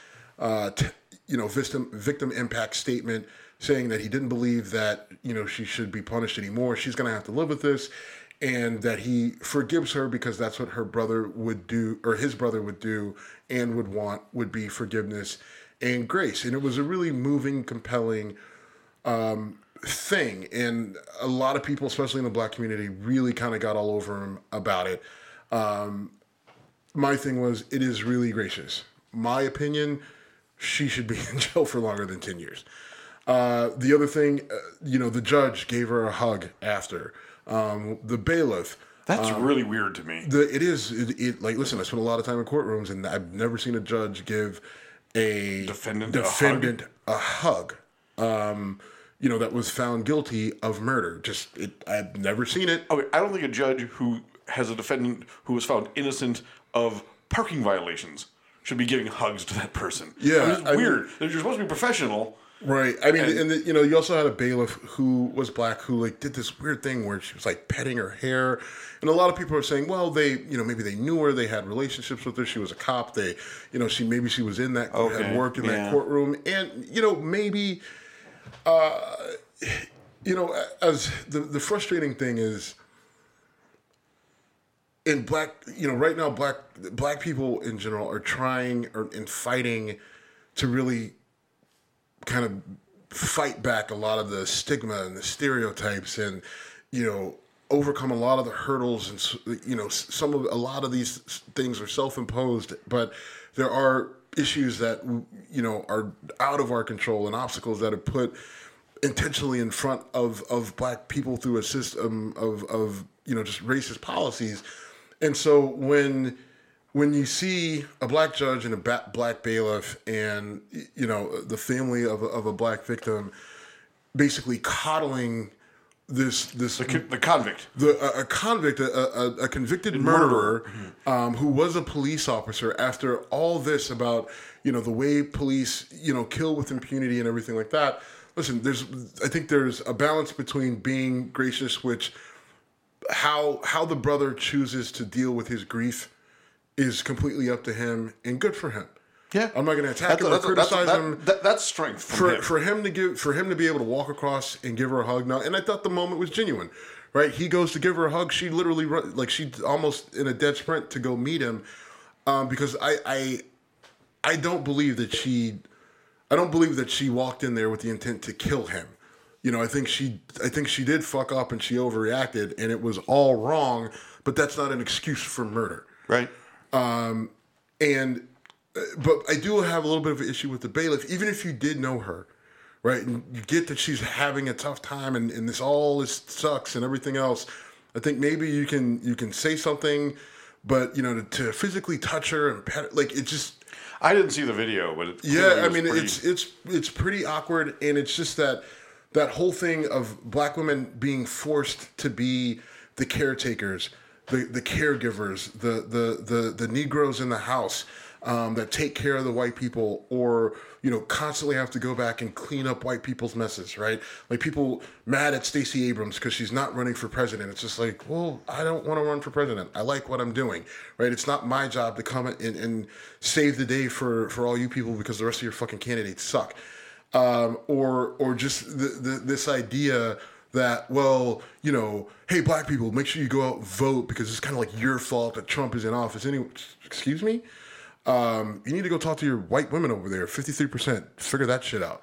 victim impact statement saying that he didn't believe that, she should be punished anymore. She's going to have to live with this, and that he forgives her because that's what her brother would do, or his brother would do, and would be forgiveness and grace. And it was a really moving, compelling thing. And a lot of people, especially in the black community, really kind of got all over him about it. My thing was, it is really gracious. My opinion, she should be in jail for longer than 10 years. The other thing, the judge gave her a hug after. The bailiff. That's really weird to me. Listen, I spent a lot of time in courtrooms, and I've never seen a judge give a defendant a hug. That was found guilty of murder. I've never seen it. Okay, I don't think a judge who has a defendant who was found innocent of parking violations should be giving hugs to that person. Yeah, it's weird. You're supposed to be professional. Right. I mean, you also had a bailiff who was black who did this weird thing where she was petting her hair, and a lot of people are saying, well, they, maybe they knew her, they had relationships with her, she was a cop, she was in that, had worked in that courtroom, and maybe, as the frustrating thing is, in black, right now, black people in general are trying and fighting to really kind of fight back a lot of the stigma and the stereotypes, and overcome a lot of the hurdles, and a lot of these things are self-imposed, but there are issues that are out of our control and obstacles that are put intentionally in front of black people through a system of just racist policies. And so when you see a black judge and a black bailiff and, the family of a black victim basically coddling the convict, a convicted murderer who was a police officer, after all this about, the way police, kill with impunity and everything like that. Listen, I think there's a balance between being gracious, which how the brother chooses to deal with his grief is completely up to him, and good for him. Yeah, I'm not going to attack him or criticize him. That's strength for him to be able to walk across and give her a hug. Now, and I thought the moment was genuine, right? He goes to give her a hug. She literally she almost in a dead sprint to go meet him, because I don't believe that she walked in there with the intent to kill him. I think she did fuck up and she overreacted, and it was all wrong. But that's not an excuse for murder, right? But I do have a little bit of an issue with the bailiff, even if you did know her, right? And you get that she's having a tough time, and this sucks and everything else. I think maybe you can say something, but to physically touch her and pet her, it just. I didn't see the video, but it's pretty awkward, and it's just that whole thing of black women being forced to be the caretakers, the caregivers, the Negroes in the house that take care of the white people, or constantly have to go back and clean up white people's messes, right? Like people mad at Stacey Abrams because she's not running for president. It's just like, well, I don't want to run for president. I like what I'm doing, right? It's not my job to come and save the day for all you people because the rest of your fucking candidates suck. Or just this idea that, well, hey, black people, make sure you go out and vote because it's kind of like your fault that Trump is in office. Excuse me? You need to go talk to your white women over there. 53%. Figure that shit out.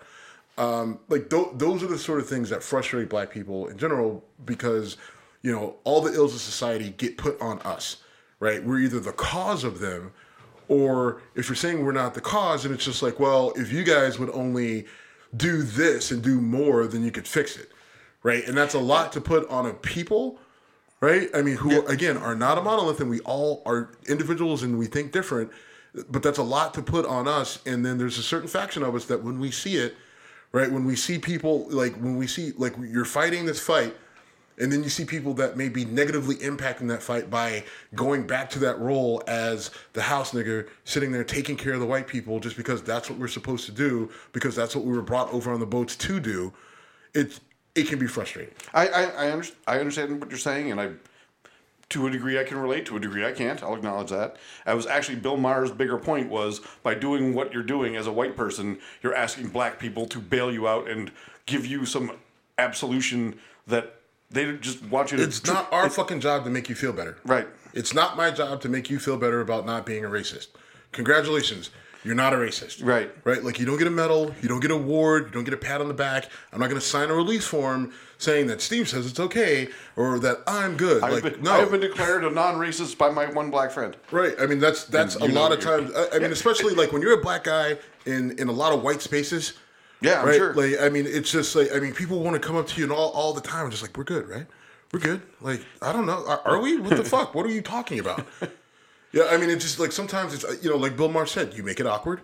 Those are the sort of things that frustrate black people in general because, all the ills of society get put on us, right? We're either the cause of them, or if you're saying we're not the cause, and it's just like, well, if you guys would only do this and do more, then you could fix it, right? And that's a lot to put on a people, right? I mean, who, again, are not a monolith, and we all are individuals and we think different, but that's a lot to put on us. And then there's a certain faction of us that when we see it, right, when we see people, when we see, you're fighting this fight, and then you see people that may be negatively impacting that fight by going back to that role as the house nigger, sitting there taking care of the white people just because that's what we're supposed to do, because that's what we were brought over on the boats to do. It can be frustrating. I understand what you're saying, and to a degree I can relate, to a degree I can't. I'll acknowledge that. I was actually, Bill Maher's bigger point was, by doing what you're doing as a white person, you're asking black people to bail you out and give you some absolution that they just want you to... It's not our fucking job to make you feel better. Right. It's not my job to make you feel better about not being a racist. Congratulations. You're not a racist. Right. Right? Like, you don't get a medal, you don't get an award, you don't get a pat on the back. I'm not going to sign a release form saying that Steve says it's okay or that I'm good. I have been declared a non-racist by my one black friend. Right. I mean, that's a lot of times. I mean, especially like when you're a black guy in a lot of white spaces. Yeah, I'm right? sure. Like, I mean, it's just like, I mean, people want to come up to you and all the time and just like, we're good, right? We're good. Like, I don't know. Are we? What the fuck? What are you talking about? Yeah, I mean, it's just like sometimes it's, like Bill Maher said, you make it awkward.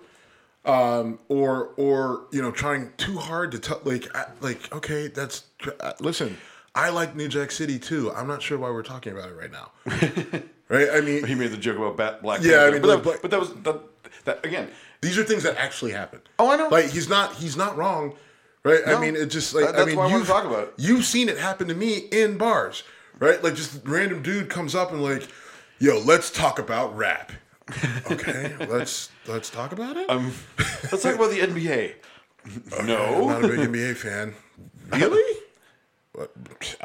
Or trying too hard to okay, that's listen. I like New Jack City too. I'm not sure why we're talking about it right now. Right? I mean, he made the joke about Black. Yeah, Panther, I mean, but that was that again. These are things that actually happen. Oh, I know. Like he's not wrong, right? No, I mean, it's just like that's why I want to talk about it. You've seen it happen to me in bars, right? Like just random dude comes up and like, yo, let's talk about rap. Okay, let's talk about it. Let's talk about the NBA. Okay, No, I'm not a big NBA fan. Really? But,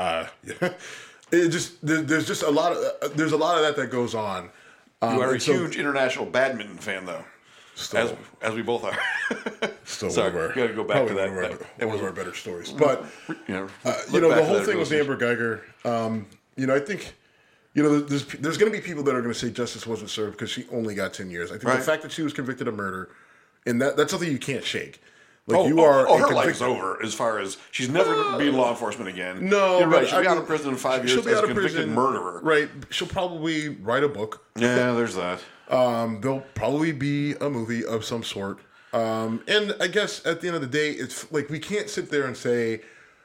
it just there's just a lot of that goes on. You are a huge international badminton fan, though. Still, as we both are. Still, sorry, one of our, we got to go back to that. One of our better stories, but the whole thing with Amber Geiger. I think. There's going to be people that are going to say justice wasn't served because she only got 10 years. I think the fact that she was convicted of murder, and that's something you can't shake. Like her life's over as far as she's never going to be in law enforcement again. No, you're right. She'll be out of prison in 5 years as a convicted murderer. Right. She'll probably write a book. Yeah, there's that. There'll probably be a movie of some sort. And I guess at the end of the day, it's like we can't sit there and say,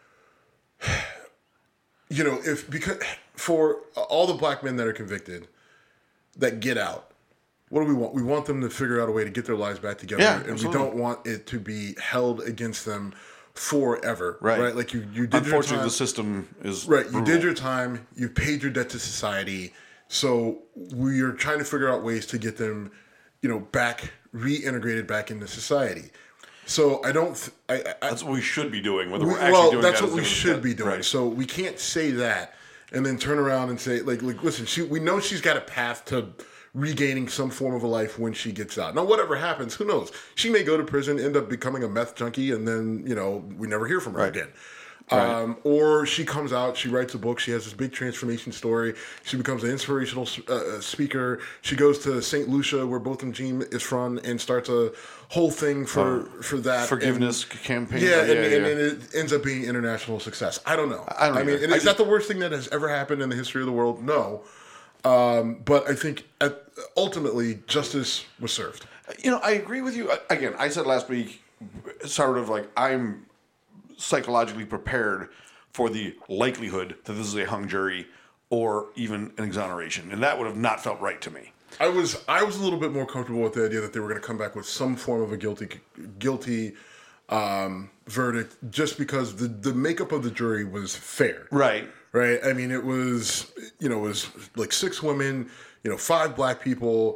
because for all the black men that are convicted that get out, what do we want? We want them to figure out a way to get their lives back together, and absolutely. we don't want it to be held against them forever. Right? Like you did your time. Unfortunately, the system is right. brutal. You did your time. You paid your debt to society. So we are trying to figure out ways to get them, back reintegrated back into society. So I don't. That's what we should be doing. Whether we're actually doing that's that what we should be doing. Right. So we can't say that and then turn around and say, like listen, we know she's got a path to regaining some form of a life when she gets out. Now, whatever happens, who knows? She may go to prison, end up becoming a meth junkie, and then, we never hear from her again. Right. Or she comes out, she writes a book, she has this big transformation story, she becomes an inspirational speaker, she goes to St. Lucia, where Botham Jean is from, and starts a whole thing for that. Forgiveness campaign. Yeah, and it ends up being international success. I don't know. I mean, is that the worst thing that has ever happened in the history of the world? No. But I think ultimately justice was served. I agree with you. Again, I said last week, sort of like I'm psychologically prepared for the likelihood that this is a hung jury or even an exoneration, and that would have not felt right to me. I was a little bit more comfortable with the idea that they were going to come back with some form of a guilty verdict, just because the makeup of the jury was fair. Right. Right. I mean, it was like 6 women, 5 black people.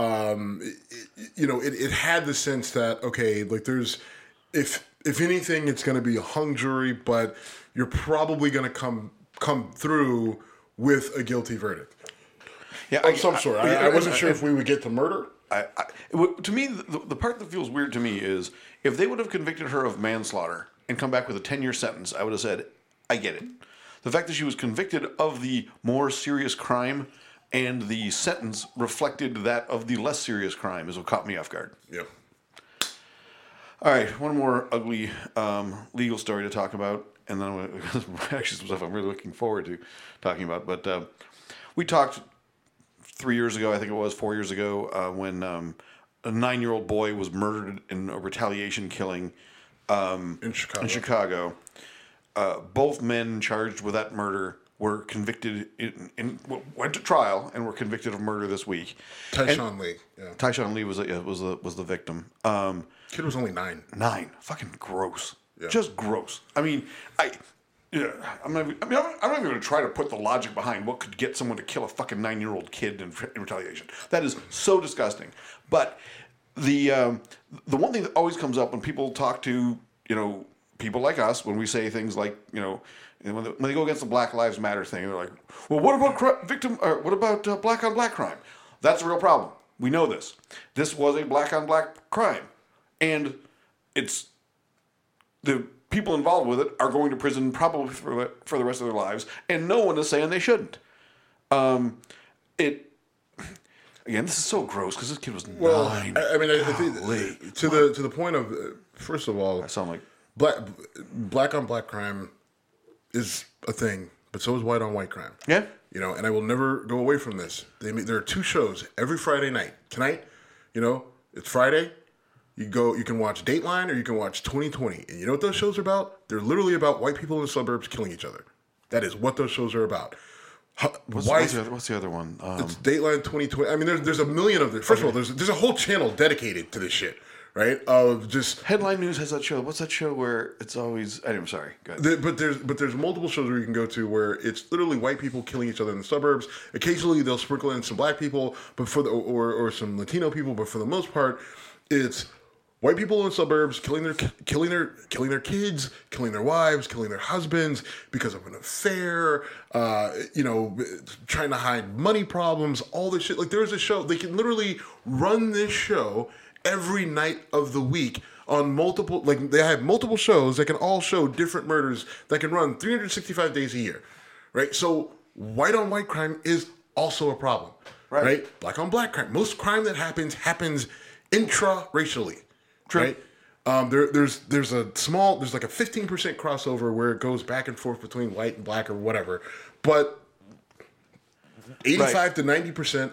It had the sense that, okay, like there's, if anything, it's going to be a hung jury, but you're probably going to come through with a guilty verdict. Yeah, of some sort. I wasn't sure if we would get to murder. To me, the part that feels weird to me is if they would have convicted her of manslaughter and come back with a 10-year sentence, I would have said, I get it. The fact that she was convicted of the more serious crime and the sentence reflected that of the less serious crime is what caught me off guard. Yeah. All right, one more ugly legal story to talk about, and then actually some stuff I'm really looking forward to talking about. But we talked 3 years ago, I think it was 4 years ago, when a 9-year-old boy was murdered in a retaliation killing in Chicago. Both men charged with that murder were convicted went to trial and were convicted of murder this week. Tyshawn Lee. Yeah. Tyshawn Lee was the victim. Kid was only 9. 9, fucking gross. Yeah. Just gross. I mean, I'm not even going to try to put the logic behind what could get someone to kill a fucking 9-year-old kid in retaliation. That is so disgusting. But the one thing that always comes up when people talk to people like us, when we say things like when they go against the Black Lives Matter thing, they're like, well, what about what about black on black crime? That's a real problem. We know this. This was a black on black crime, and it's the people involved with it are going to prison probably for the rest of their lives, and no one is saying they shouldn't. Again, this is so gross because this kid was 9. I mean, I think to the point of first of all, I sound like black on black crime is a thing, but so is white on white crime. Yeah. And I will never go away from this. There are 2 shows every Friday night. Tonight, it's Friday. You can watch Dateline or you can watch 2020. And you know what those shows are about? They're literally about white people in the suburbs killing each other. That is what those shows are about. What's the other one? It's Dateline 2020. I mean, there's a million of them. First of all, there's a whole channel dedicated to this shit. Right, of just Headline News has that show. What's that show where it's always? I'm sorry. Go ahead. But there's multiple shows where you can go to where it's literally white people killing each other in the suburbs. Occasionally they'll sprinkle in some black people, but or some Latino people. But for the most part, it's white people in the suburbs killing their kids, killing their wives, killing their husbands because of an affair. Trying to hide money problems, all this shit. Like there's a show they can literally run this show every night of the week on multiple, like they have multiple shows that can all show different murders that can run 365 days a year, right? So white on white crime is also a problem, right? Black on black crime. Most crime that happens intra-racially, right? There's like a 15% crossover where it goes back and forth between white and black or whatever, but 85 to 90%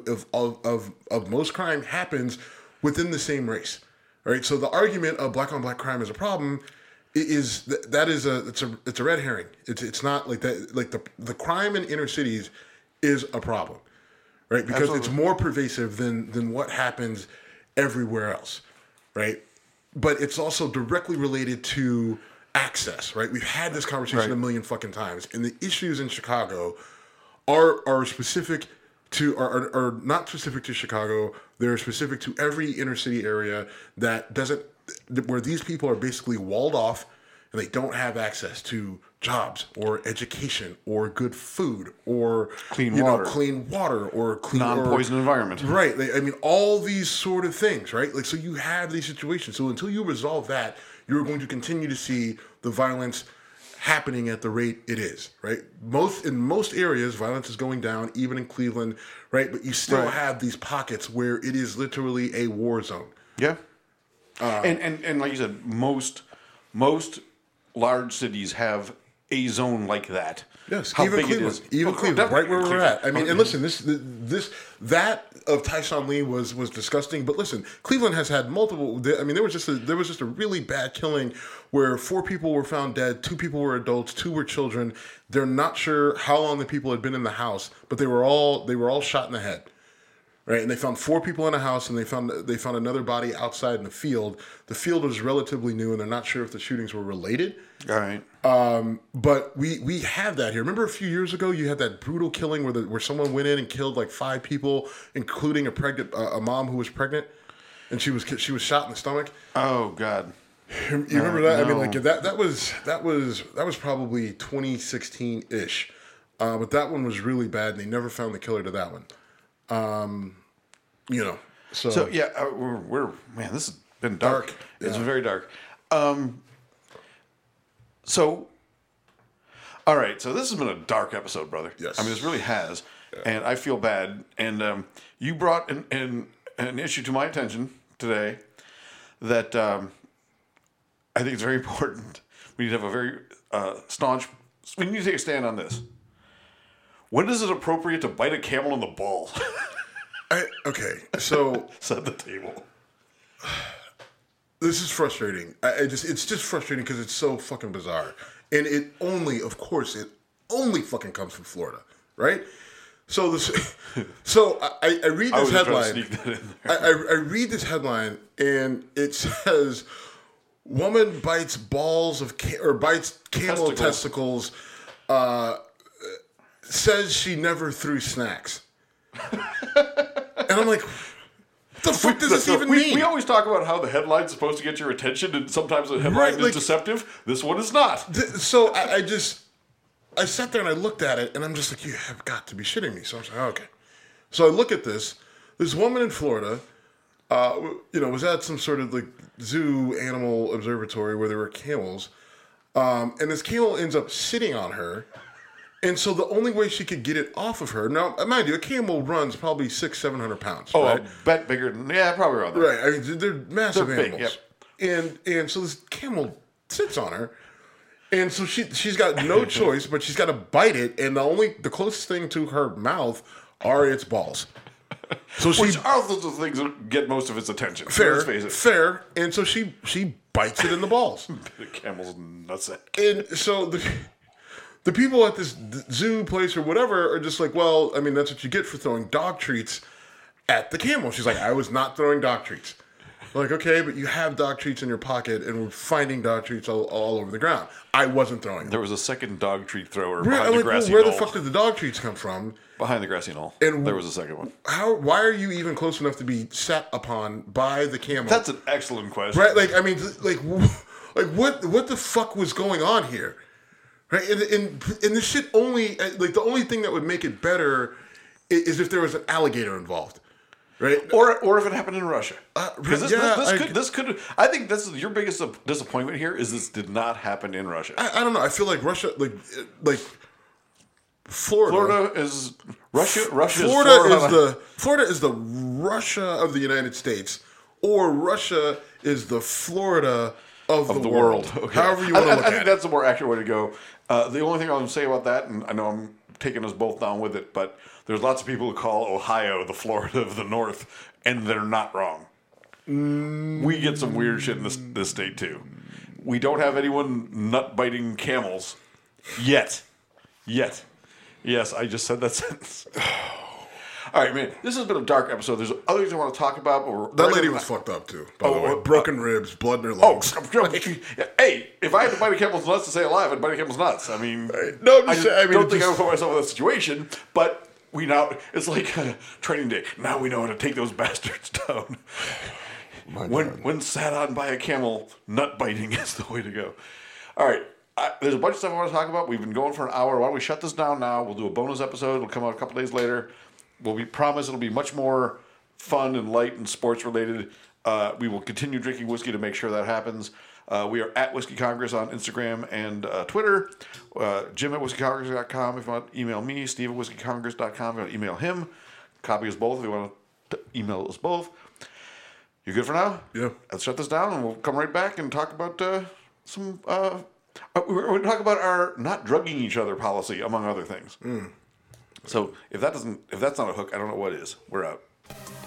of most crime happens within the same race, right? So the argument of black on black crime is a problem it's a red herring. It's not like that. Like the crime in inner cities is a problem, right? Because It's more pervasive than what happens everywhere else, right? But it's also directly related to access, right? We've had this conversation a million fucking times, and the issues in Chicago are specific to are not specific to Chicago. They're specific to every inner city area where these people are basically walled off and they don't have access to jobs or education or good food or clean water or non-poison environment. Right. All these sort of things, right? Like, so you have these situations. So until you resolve that, you're going to continue to see the violence happening at the rate it is, right? In most areas, violence is going down, even in Cleveland, right? But you still have these pockets where it is literally a war zone. Yeah. And like you said, most large cities have a zone like that. Yes, how even big Cleveland, it is. Cleveland, right where we're at. I mean, and Cleveland. listen, that of Tyshawn Lee was disgusting. But listen, Cleveland has had multiple. I mean, there was just a really bad killing where 4 people were found dead, 2 people were adults, 2 were children. They're not sure how long the people had been in the house, but they were all shot in the head. Right, and they found 4 people in a house, and they found another body outside in the field. The field was relatively new, and they're not sure if the shootings were related. All right. But we have that here. Remember a few years ago, you had that brutal killing where someone went in and killed like 5 people, including a mom who was pregnant, and she was shot in the stomach. Oh God. You remember that? No. I mean, like that was probably 2016-ish, but that one was really bad, and they never found the killer to that one. So yeah, we're man, this has been dark. It's been very dark. So, all right, so this has been a dark episode, brother. Yes. I mean, this really has, and I feel bad. And you brought an issue to my attention today that I think it's very important. We need to have a very staunch. We need to take a stand on this. When is it appropriate to bite a camel in the ball? Okay, so Set the table. this is frustrating. It's just frustrating because it's so fucking bizarre, and it only fucking comes from Florida, right? So I read this headline. I read this headline, and it says, "Woman bites bites camel testicles. Says she never threw snacks." And I'm like, what the fuck does this even mean? We always talk about how the headline's supposed to get your attention, and sometimes the headline is deceptive. This one is not. So I sat there and I looked at it, and I'm just like, you have got to be shitting me. So I was like, okay. So I look at this woman in Florida, was at some sort of like zoo animal observatory where there were camels, and this camel ends up sitting on her. And so the only way she could get it off of her, now mind you, a camel runs probably 600-700 pounds. Oh, right? I bet bigger than probably around there. Right. I mean, they're massive They're big, animals. Yep. And so this camel sits on her, and so she's got no choice, but she's got to bite it, and the closest thing to her mouth are its balls. So Which are the things that get most of its attention. Fair, Let's face it. fair. And so she bites it in the balls. The camel's nutsack. And so the people at this zoo place or whatever are just like, well, I mean, that's what you get for throwing dog treats at the camel. She's like, I was not throwing dog treats. Like, okay, but you have dog treats in your pocket, and we're finding dog treats all over the ground. I wasn't throwing them. There was a second dog treat thrower Where behind the grassy the knoll. fuck did the dog treats come from? Behind the grassy knoll. And there was a second one. Why are you even close enough to be sat upon by the camel? That's an excellent question. Right? Like, I mean, like what the fuck was going on here? Right? And this shit only, like, the only thing that would make it better is if there was an alligator involved. Right? Or if it happened in Russia. Because this could. I think this is your biggest disappointment here. Is this did not happen in Russia? I don't know. I feel like Russia, like Florida is Russia. Florida is the Russia of the United States, or Russia is the Florida of the world. Okay. However you want to look at it. I think that's the more accurate way to go. The only thing I'll say about that, and I know I'm taking us both down with it, but there's lots of people who call Ohio the Florida of the North, and they're not wrong. We get some weird shit in this state too. We don't have anyone nut biting camels yet. Yes, I just said that sentence. All right, man. This has been a dark episode. There's other things I want to talk about. But that lady was fucked up too. By the way, broken ribs, blood in her lungs. Hey, if I had to bite a camel's nuts to stay alive, I'd bite a camel's nuts. I mean, no, I don't think I would put myself in that situation. But it's like training day. Now we know how to take those bastards down. When sat on by a camel, nut biting is the way to go. All right. There's a bunch of stuff I want to talk about. We've been going for an hour. Why don't we shut this down now? We'll do a bonus episode. It'll come out a couple days later. We promise it'll be much more fun and light and sports related. We will continue drinking whiskey to make sure that happens. We are at Whiskey Congress on Instagram and Twitter. Jim at whiskeycongress.com if you want to email me. Steve at whiskeycongress.com if you want to email him. Copy us both if you want to email us both. You good for now? Yeah. Let's shut this down and we'll come right back and talk about some We're going to talk about our not drugging each other policy, among other things. So if that's not a hook, I don't know what is. We're out.